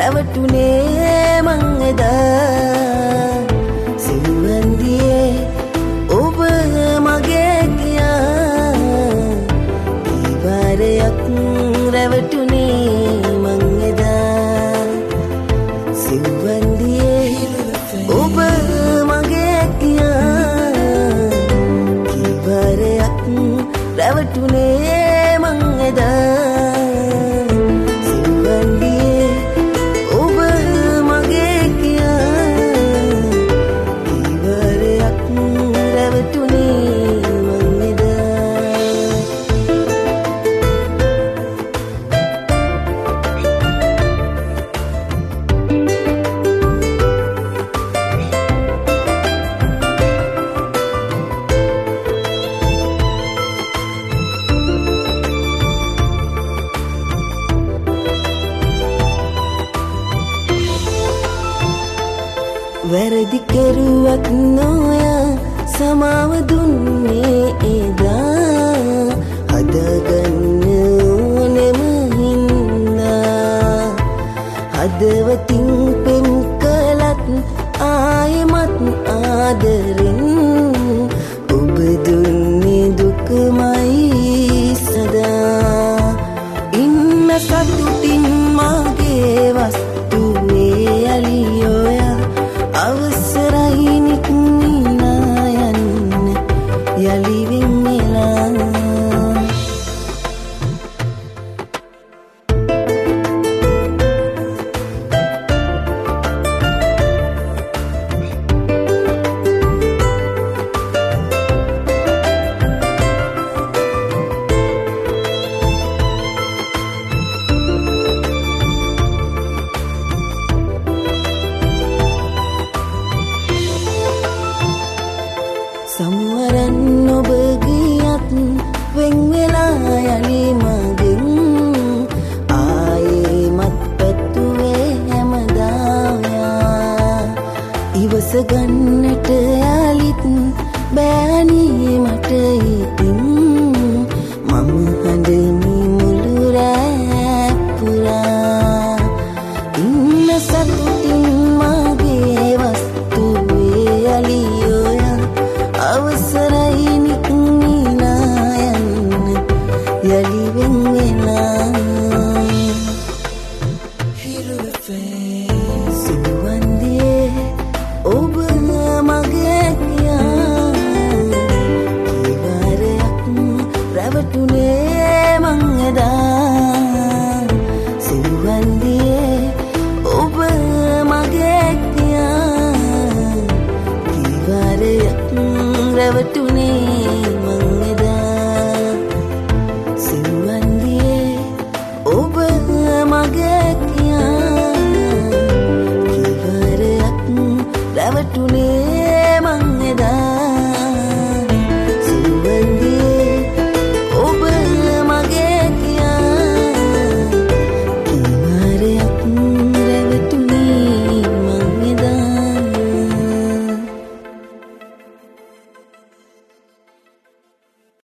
රැවටුනේ මං එදා සිව්වන්දියේ ඔබ මගේ කියා දීවාරයක් රැවටුනේ මං එදා සිව්වන්දියේ ඔබ මගේ කියා දීවාරයක් රැවටුනේ මං එදා වැරදි කෙරුවක් නොයා සමාව දුන්නේ එදා හදගන්න ඕනෙම හින්දා හදවතින් පෙම් කළත් ආයෙමත් ආදරෙන් ඔබ දුන්නේ දුකමයි සදා ඉන්න සතුටින් මගේ වස්තුවේ අලියෝයා I was